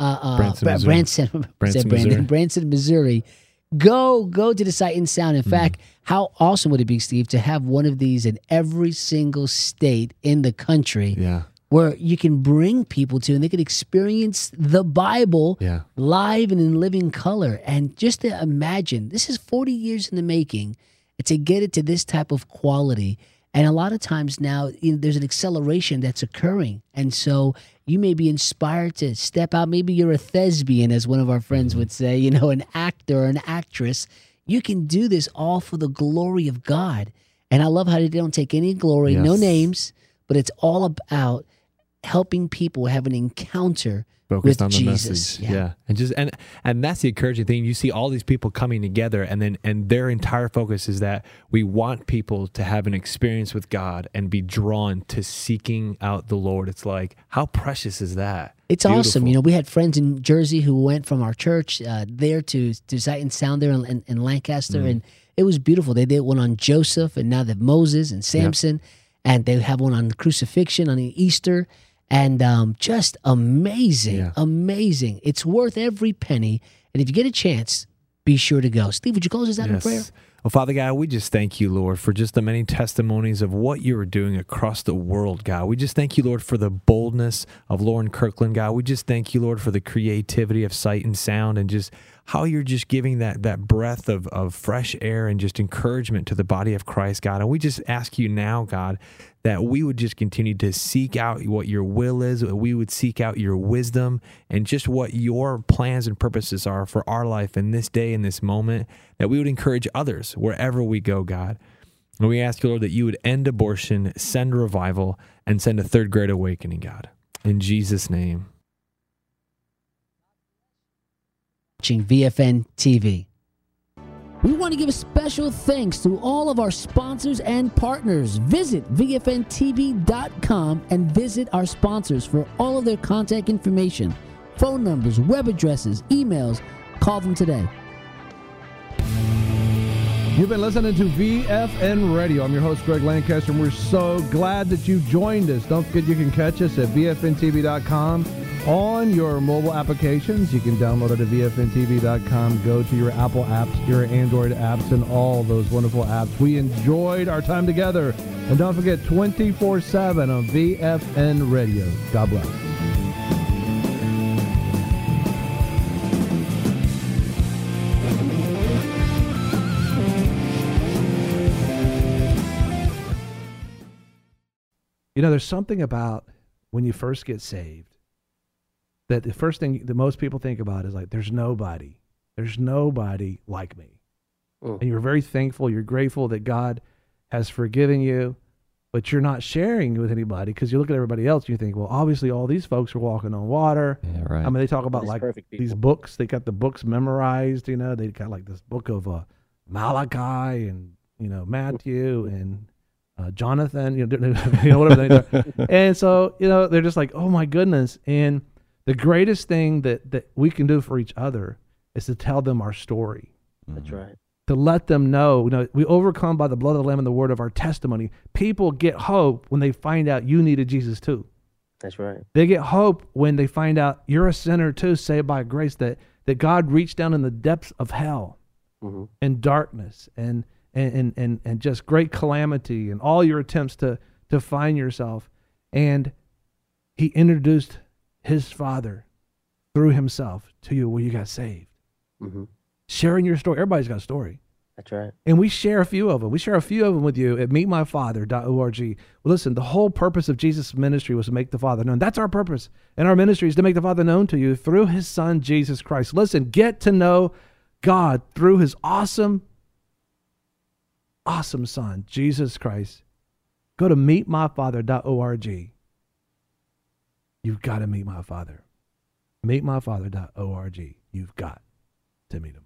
Speaker 1: Missouri. Go to the Sight and Sound. In fact, how awesome would it be, Steve, to have one of these in every single state in the country, where you can bring people to and they can experience the Bible live and in living color. And just to imagine, this is 40 years in the making, to get it to this type of quality. And a lot of times now, there's an acceleration that's occurring. And so you may be inspired to step out. Maybe you're a thespian, as one of our friends would say, an actor or an actress. You can do this all for the glory of God. And I love how they don't take any glory, no names, but it's all about helping people have an encounter
Speaker 13: focused
Speaker 1: with
Speaker 13: on the
Speaker 1: Jesus.
Speaker 13: message. And that's the encouraging thing. You see all these people coming together, and their entire focus is that we want people to have an experience with God and be drawn to seeking out the Lord. It's like, how precious is that?
Speaker 1: It's awesome. We had friends in Jersey who went from our church there to Sight and Sound there in Lancaster, and it was beautiful. They did one on Joseph, and now they have Moses and Samson, and they have one on the crucifixion, on Easter. And just amazing, amazing. It's worth every penny. And if you get a chance, be sure to go. Steve, would you close us out in prayer?
Speaker 13: Well, Father God, we just thank you, Lord, for just the many testimonies of what you are doing across the world, God. We just thank you, Lord, for the boldness of Lauren Kirkland, God. We just thank you, Lord, for the creativity of Sight and Sound and just how you're just giving that breath of fresh air and just encouragement to the body of Christ, God. And we just ask you now, God, that we would just continue to seek out what your will is. We would seek out your wisdom and just what your plans and purposes are for our life in this day, in this moment, that we would encourage others wherever we go, God. And we ask you, Lord, that you would end abortion, send revival, and send a third great awakening, God. In Jesus' name.
Speaker 1: Watching VFN TV. We want to give a special thanks to all of our sponsors and partners. Visit VFNTV.com and visit our sponsors for all of their contact information, phone numbers, web addresses, emails. Call them today.
Speaker 11: You've been listening to VFN Radio. I'm your host, Greg Lancaster, and we're so glad that you joined us. Don't forget you can catch us at VFNTV.com on your mobile applications. You can download it at VFNTV.com. Go to your Apple apps, your Android apps, and all those wonderful apps. We enjoyed our time together. And don't forget, 24/7 on VFN Radio. God bless. You know, there's something about when you first get saved that the first thing that most people think about is like, there's nobody like me. And you're very thankful, you're grateful that God has forgiven you, but you're not sharing with anybody because you look at everybody else and you think, well, obviously all these folks are walking on water.
Speaker 3: Yeah, right.
Speaker 11: I mean, they talk about like these books, they got the books memorized, you know, they got like this book of Malachi and, you know, Matthew and Jonathan, whatever they do. And so, you know, they're just like, oh my goodness. And the greatest thing that we can do for each other is to tell them our story.
Speaker 3: That's right.
Speaker 11: To let them know, you know, we overcome by the blood of the Lamb and the word of our testimony. People get hope when they find out you needed Jesus too.
Speaker 3: That's right.
Speaker 11: They get hope when they find out you're a sinner too, saved by grace, that God reached down in the depths of hell and darkness and just great calamity and all your attempts to find yourself. And he introduced his Father through himself to you where you got saved. Sharing your story. Everybody's got a story.
Speaker 3: That's right.
Speaker 11: And we share a few of them. We share a few of them with you at meetmyfather.org. Well, listen, the whole purpose of Jesus' ministry was to make the Father known. That's our purpose. And our ministry is to make the Father known to you through his Son, Jesus Christ. Listen, get to know God through his awesome Son, Jesus Christ. Go to meetmyfather.org. You've got to meet my Father. Meetmyfather.org. You've got to meet him.